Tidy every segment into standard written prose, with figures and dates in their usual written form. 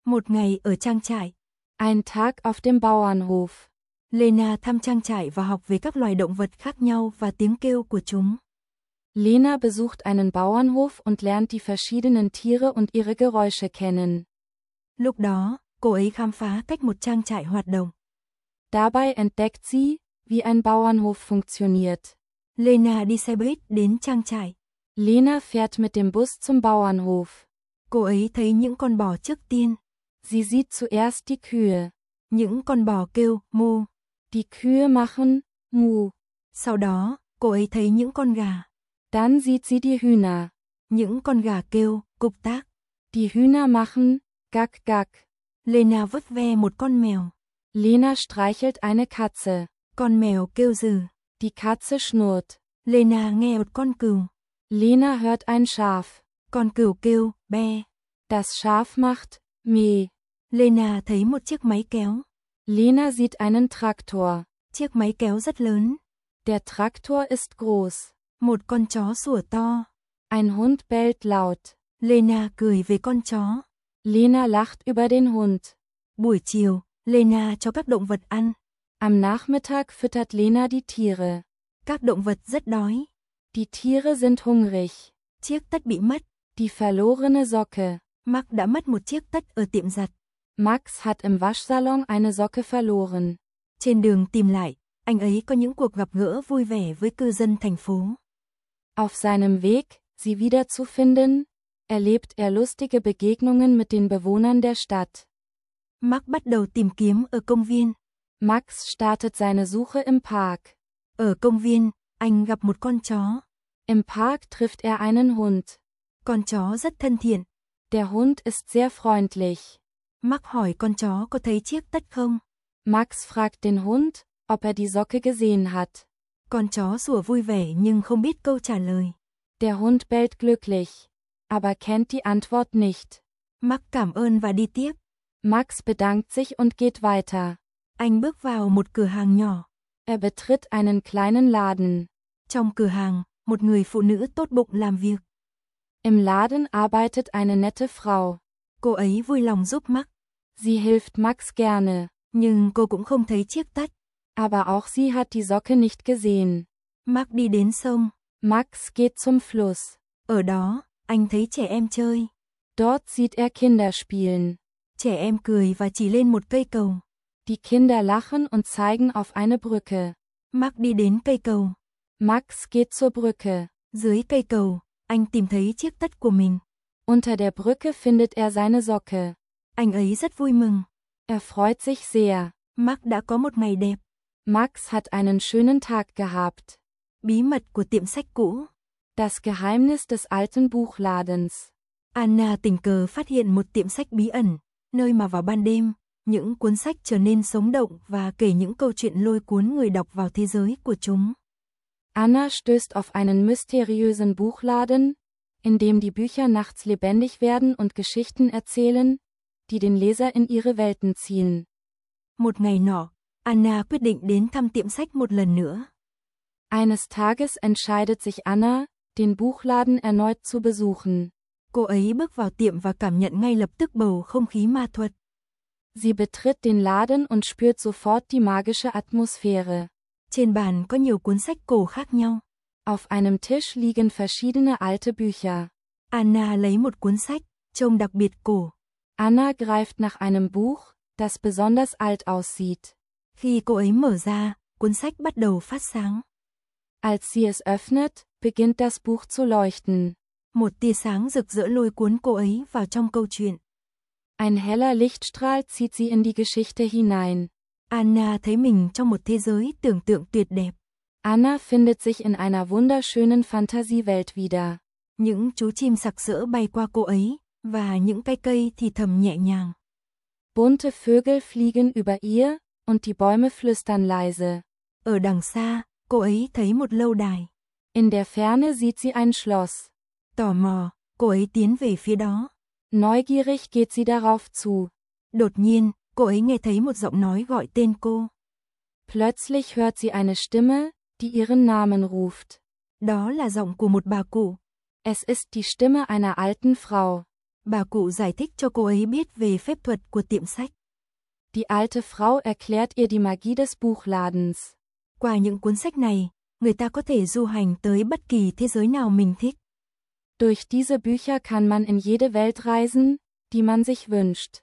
Một ngày ở trang trại. Ein Tag auf dem Bauernhof. Lena thăm trang trại và học về các loài động vật khác nhau và tiếng kêu của chúng. Lena besucht einen Bauernhof und lernt die verschiedenen Tiere und ihre Geräusche kennen. Lúc đó, cô ấy khám phá cách một trang trại hoạt động. Dabei entdeckt sie, wie ein Bauernhof funktioniert. Lena đi xe buýt đến trang trại. Lena fährt mit dem Bus zum Bauernhof. Cô ấy thấy những con bò trước tiên. Sie sieht zuerst die Kühe. Những con bò kêu, mu. Die Kühe machen, mu. Sau đó, cô ấy thấy những con gà. Dann sieht sie die Hühner. Những con gà kêu, cục tác. Die Hühner machen, gak gak. Lena vuốt ve một con mèo. Lena streichelt eine Katze. Con mèo kêu rừ. Die Katze schnurrt. Lena nghe một con cừu. Lena hört ein Schaf. Con cừu kêu, be. Das Schaf macht, meh. Lena thấy một chiếc máy kéo. Lena sieht einen Traktor. Chiếc máy kéo rất lớn. Der Traktor ist groß. Một con chó sủa to. Ein Hund bellt laut. Lena cười về con chó. Lena lacht über den Hund. Buổi chiều, Lena cho các động vật ăn. Am Nachmittag füttert Lena die Tiere. Các động vật rất đói. Die Tiere sind hungrig. Chiếc tất bị mất. Die verlorene Socke. Max đã mất một chiếc tất ở tiệm giặt. Max hat im Waschsalon eine Socke verloren. Trên đường tìm lại, anh ấy có những cuộc gặp gỡ vui vẻ với cư dân thành phố. Auf seinem Weg, sie wiederzufinden, erlebt er lustige Begegnungen mit den Bewohnern der Stadt. Max bắt đầu tìm kiếm ở công viên. Max startet seine Suche im Park. Ở công viên, anh gặp một con chó. Im Park trifft er einen Hund. Con chó rất thân thiện. Der Hund ist sehr freundlich. Max hỏi con chó có thấy chiếc tất không? Max fragt den Hund, ob er die Socke gesehen hat. Con chó sủa vui vẻ nhưng không biết câu trả lời. Der Hund bellt glücklich, aber kennt die Antwort nicht. Max cảm ơn và đi tiếp. Max bedankt sich und geht weiter. Anh bước vào một cửa hàng nhỏ. Er betritt einen kleinen Laden. Trong cửa hàng, một người phụ nữ tốt bụng làm việc. Im Laden arbeitet eine nette Frau. Cô ấy vui lòng giúp Max. Sie hilft Max gerne. Nhưng cô cũng không thấy chiếc tất. Aber auch sie hat die Socke nicht gesehen. Max đi đến sông. Max geht zum Fluss. Ở đó, anh thấy trẻ em chơi. Dort sieht er Kinder spielen. Trẻ em cười và chỉ lên một cây cầu. Die Kinder lachen und zeigen auf eine Brücke. Max đi đến cây cầu. Max geht zur Brücke. Dưới cây cầu, anh tìm thấy chiếc tất của mình. Unter der Brücke findet er seine Socke. Anh ấy rất vui mừng. Er freut sich sehr. Max đã có một ngày đẹp. Max hat einen schönen Tag gehabt. Bí mật của tiệm sách cũ. Das Geheimnis des alten Buchladens. Anna tình cờ phát hiện một tiệm sách bí ẩn, nơi mà vào ban đêm, những cuốn sách trở nên sống động và kể những câu chuyện lôi cuốn người đọc vào thế giới của chúng. Anna stößt auf einen mysteriösen Buchladen, in dem die Bücher nachts lebendig werden und Geschichten erzählen, die den Leser in ihre Welten ziehen. Một ngày nọ, Anna quyết định đến thăm tiệm sách một lần nữa. Eines Tages entscheidet sich Anna, den Buchladen erneut zu besuchen. Cô ấy bước vào tiệm và cảm nhận ngay lập tức bầu không khí ma thuật. Sie betritt den Laden und spürt sofort die magische Atmosphäre. Trên bàn có nhiều cuốn sách cổ khác nhau. Auf einem Tisch liegen verschiedene alte Bücher. Anna lấy một cuốn sách, trông đặc biệt cổ. Anna greift nach einem Buch, das besonders alt aussieht. Khi cô ấy mở ra, cuốn sách bắt đầu phát sáng. Als sie es öffnet, beginnt das Buch zu leuchten. Một tia sáng rực rỡ lôi cuốn cô ấy vào trong câu chuyện. Ein heller Lichtstrahl zieht sie in die Geschichte hinein. Anna thấy mình trong một thế giới tưởng tượng tuyệt đẹp. Anna findet sich in einer wunderschönen Fantasiewelt wieder. Những chú chim sặc sỡ bay qua cô ấy, và những cái cây thì thầm nhẹ nhàng. Bunte Vögel fliegen über ihr, und die Bäume flüstern leise. Ở đằng xa, cô ấy thấy một lâu đài. In der Ferne sieht sie ein Schloss. Tò mò, cô ấy tiến về phía đó. Neugierig geht sie darauf zu. Đột nhiên, cô ấy nghe thấy một giọng nói gọi tên cô. Plötzlich hört sie eine Stimme, die ihren Namen ruft. Đó là giọng của một bà cụ. Es ist die Stimme einer alten Frau. Bà cụ giải thích cho cô ấy biết về phép thuật của tiệm sách. Die alte Frau erklärt ihr die Magie des Buchladens. Qua những cuốn sách này, người ta có thể du hành tới bất kỳ thế giới nào mình thích. Durch diese Bücher kann man in jede Welt reisen, die man sich wünscht.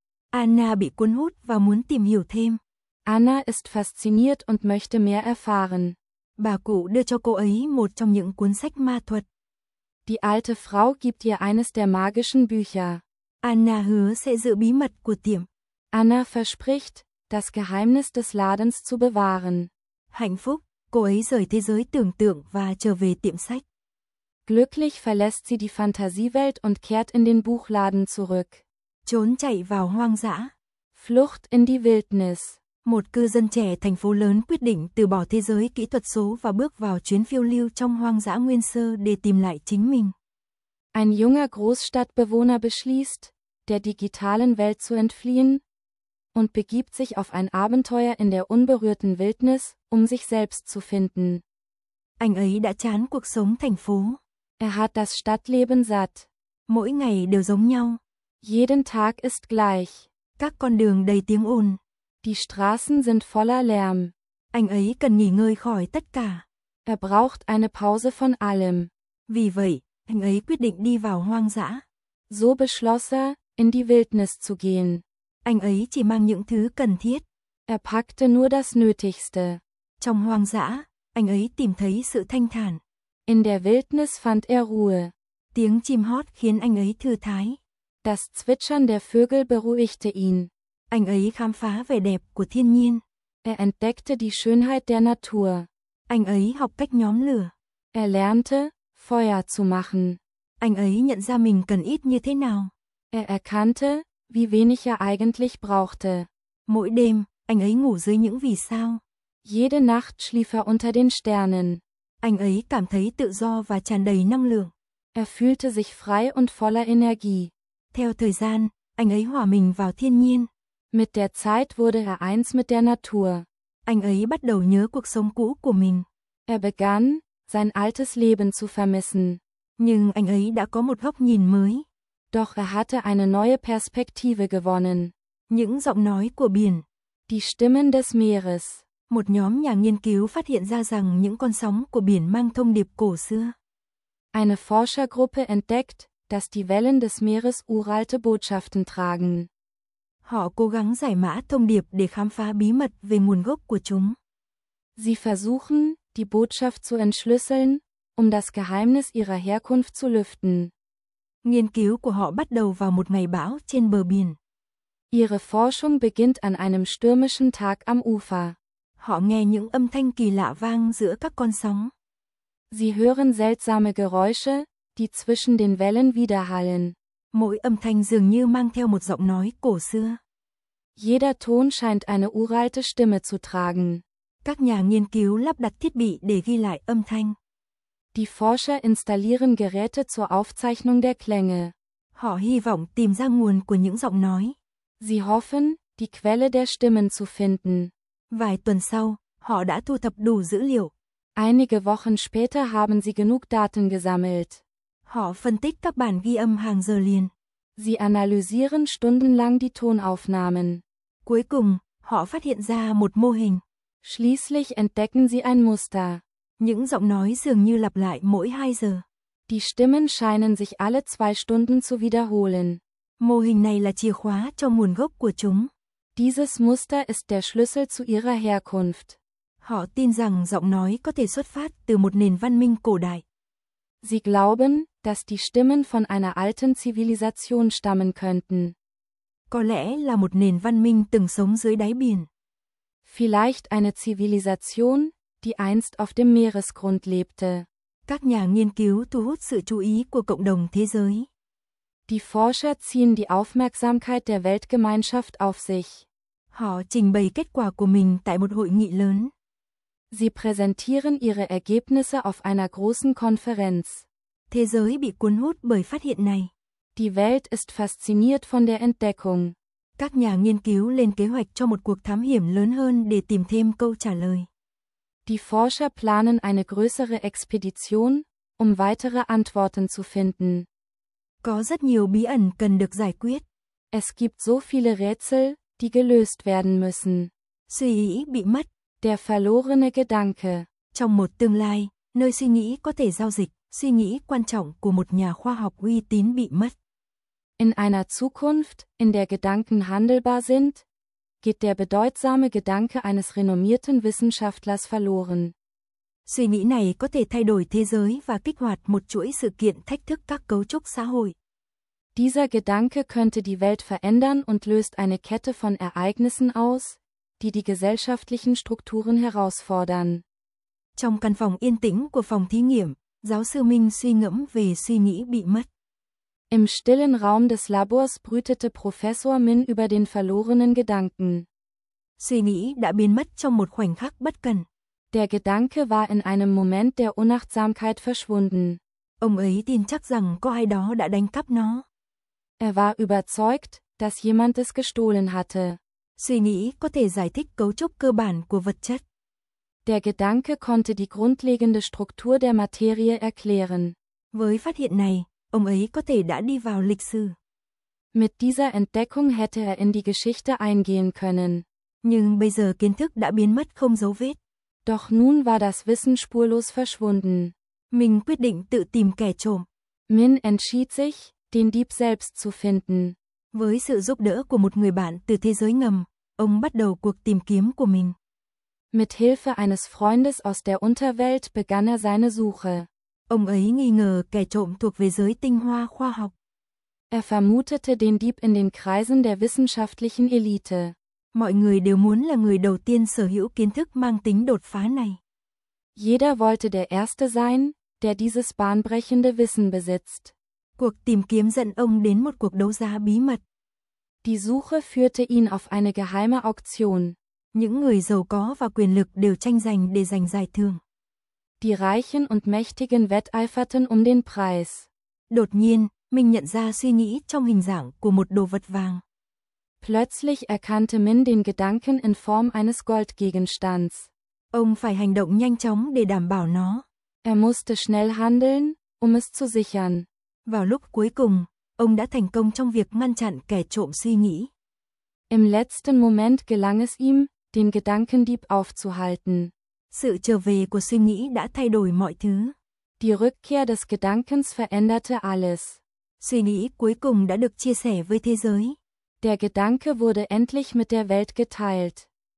Anna bị cuốn hút và muốn tìm hiểu thêm. Anna ist fasziniert und möchte mehr erfahren. Bà cụ đưa cho cô ấy một trong những cuốn sách ma thuật. Die alte Frau gibt ihr eines der magischen Bücher. Anna hứa sẽ giữ bí mật của tiệm. Anna verspricht, das Geheimnis des Ladens zu bewahren. Hạnh phúc, cô ấy rời thế giới tưởng tượng và trở về tiệm sách. Glücklich verlässt sie die Fantasiewelt und kehrt in den Buchladen zurück. Trốn chạy vào hoang dã. Flucht in die Wildnis. Một cư dân trẻ thành phố lớn quyết định từ bỏ thế giới kỹ thuật số và bước vào chuyến phiêu lưu trong hoang dã nguyên sơ để tìm lại chính mình. Ein junger Großstadtbewohner beschließt, der digitalen Welt zu entfliehen und begibt sich auf ein Abenteuer in der unberührten Wildnis, sich selbst zu finden. Anh ấy đã chán cuộc sống thành phố. Er hat das Stadtleben satt. Mỗi ngày đều giống nhau. Jeden Tag ist gleich. Các con đường đầy tiếng ồn. Die Straßen sind voller Lärm. Anh ấy cần nghỉ ngơi khỏi tất cả. Er braucht eine Pause von allem. Vì vậy, anh ấy quyết định đi vào hoang dã. So beschloss er, in die Wildnis zu gehen. Anh ấy chỉ mang những thứ cần thiết. Er packte nur das Nötigste. Trong hoang dã, anh ấy tìm thấy sự thanh thản. In der Wildnis fand er Ruhe. Tiếng chim hót khiến anh ấy thư thái. Das Zwitschern der Vögel beruhigte ihn. Anh ấy khám phá vẻ đẹp của thiên nhiên. Er entdeckte die Schönheit der Natur. Anh ấy học cách nhóm lửa. Er lernte, Feuer zu machen. Anh ấy nhận ra mình cần ít như thế nào. Er erkannte, wie wenig er eigentlich brauchte. Mỗi đêm, anh ấy ngủ dưới những vì sao. Jede Nacht schlief er unter den Sternen. Anh ấy cảm thấy tự do và tràn đầy năng lượng. Er fühlte sich frei und voller Energie. Theo thời gian, anh ấy hòa mình vào thiên nhiên. Mit der Zeit wurde er eins mit der Natur. Anh ấy bắt đầu nhớ cuộc sống cũ của mình. Er begann, sein altes Leben zu vermissen. Nhưng anh ấy đã có một góc nhìn mới. Doch er hatte eine neue Perspektive gewonnen. Những giọng nói của biển. Die Stimmen des Meeres. Một nhóm nhà nghiên cứu phát hiện ra rằng những con sóng của biển mang thông điệp cổ xưa. Eine Forschergruppe entdeckt, dass die Wellen des Meeres uralte Botschaften tragen. Họ cố gắng giải mã thông điệp để khám phá bí mật về nguồn gốc của chúng. Sie versuchen, die Botschaft zu entschlüsseln, das Geheimnis ihrer Herkunft zu lüften. Nghiên cứu của họ bắt đầu vào một ngày bão trên bờ biển. Ihre Forschung beginnt an einem stürmischen Tag am Ufer. Họ nghe những âm thanh kỳ lạ vang giữa các con sóng. Sie hören seltsame Geräusche, die zwischen den Wellen widerhallen. Mỗi âm thanh dường như mang theo một giọng nói cổ xưa. Jeder Ton scheint eine uralte Stimme zu tragen. Các nhà nghiên cứu lắp đặt thiết bị để ghi lại âm thanh. Die Forscher installieren Geräte zur Aufzeichnung der Klänge. Họ hy vọng tìm ra nguồn của những giọng nói. Sie hoffen, die Quelle der Stimmen zu finden. Vài tuần sau, họ đã thu thập đủ dữ liệu. Einige Wochen später haben sie genug Daten gesammelt. Họ phân tích các bản ghi âm hàng giờ liền. Sie analysieren stundenlang die Tonaufnahmen. Cuối cùng, họ phát hiện ra một mô hình. Schließlich entdecken sie ein Muster. Những giọng nói dường như lặp lại mỗi 2 giờ. Die Stimmen scheinen sich alle 2 Stunden zu wiederholen. Mô hình này là chìa khóa cho nguồn gốc của chúng. Dieses Muster ist der Schlüssel zu ihrer Herkunft. Họ tin rằng giọng nói có thể xuất phát từ một nền văn minh cổ đại. Sie glauben, dass die Stimmen von einer alten Zivilisation stammen könnten. Có lẽ là một nền văn minh từng sống dưới đáy biển. Vielleicht eine Zivilisation, die einst auf dem Meeresgrund lebte. Các nhà nghiên cứu thu hút sự chú ý của cộng đồng thế giới. Die Forscher ziehen die Aufmerksamkeit der Weltgemeinschaft auf sich. Họ trình bày kết quả của mình tại một hội nghị lớn. Sie präsentieren ihre Ergebnisse auf einer großen Konferenz. Thế giới bị cuốn hút bởi phát hiện này. Die Welt ist fasziniert von der Entdeckung. Các nhà nghiên cứu lên kế hoạch cho một cuộc thám hiểm lớn hơn để tìm thêm câu trả lời. Die Forscher planen eine größere Expedition, weitere Antworten zu finden. Có rất nhiều bí ẩn cần được giải quyết. Es gibt so viele Rätsel, die gelöst werden müssen. Suy nghĩ bị mất. Der verlorene Gedanke. Trong một tương lai, nơi suy nghĩ có thể giao dịch, suy nghĩ quan trọng của một nhà khoa học uy tín bị mất. In einer Zukunft, in der Gedanken handelbar sind, geht der bedeutsame Gedanke eines renommierten Wissenschaftlers verloren. Suy nghĩ này có thể thay đổi thế giới và kích hoạt một chuỗi sự kiện thách thức các cấu trúc xã hội. Dieser Gedanke könnte die Welt verändern und löst eine Kette von Ereignissen aus, die die gesellschaftlichen Strukturen herausfordern. Trong căn phòng yên tĩnh của phòng thí nghiệm, giáo sư Minh suy ngẫm về suy nghĩ bị mất. Im stillen Raum des Labors brütete Professor Min über den verlorenen Gedanken. Suy nghĩ đã biến mất trong một khoảnh khắc bất cần. Der Gedanke war in einem Moment der Unachtsamkeit verschwunden. Ông ấy tin chắc rằng có ai đó đã đánh cắp nó. Er war überzeugt, dass jemand es gestohlen hatte. Suy nghĩ có thể giải thích cấu trúc cơ bản của vật chất. Der Gedanke konnte die grundlegende Struktur der Materie erklären. Với phát hiện này, ông ấy có thể đã đi vào lịch sử. Mit dieser Entdeckung hätte er in die Geschichte eingehen können. Nhưng bây giờ kiến thức đã biến mất không dấu vết. Doch nun war das Wissen spurlos verschwunden. Mình quyết định tự tìm kẻ trộm. Min entschied sich, den Dieb selbst zu finden. Với sự giúp đỡ của một người bạn từ thế giới ngầm, ông bắt đầu cuộc tìm kiếm của mình. Mit Hilfe eines Freundes aus der Unterwelt begann er seine Suche. Ông ấy nghi ngờ kẻ trộm thuộc về giới tinh hoa khoa học. Er vermutete den Dieb in den Kreisen der wissenschaftlichen Elite. Mọi người đều muốn là người đầu tiên sở hữu kiến thức mang tính đột phá này. Jeder wollte der Erste sein, der dieses bahnbrechende Wissen besitzt. Cuộc tìm kiếm dẫn ông đến một cuộc đấu giá bí mật. Die Suche führte ihn auf eine geheime Auktion. Những người giàu có và quyền lực đều tranh giành để giành giải thưởng. Die Reichen und Mächtigen wetteiferten den Preis. Đột nhiên, Minh nhận ra suy nghĩ trong hình dạng của một đồ vật vàng. Plötzlich erkannte Min den Gedanken in Form eines Goldgegenstands. Ông phải hành động nhanh chóng để đảm bảo nó. Er musste schnell handeln, es zu sichern. Vào lúc cuối cùng, ông đã thành công trong việc ngăn chặn kẻ trộm suy nghĩ. Im letzten Moment gelang es ihm, den Gedankendieb aufzuhalten. Sự trở về của suy nghĩ đã thay đổi mọi thứ. Die Rückkehr des Gedankens veränderte alles. Suy nghĩ cuối cùng đã được chia sẻ với thế giới. Der Gedanke wurde endlich mit der Welt geteilt.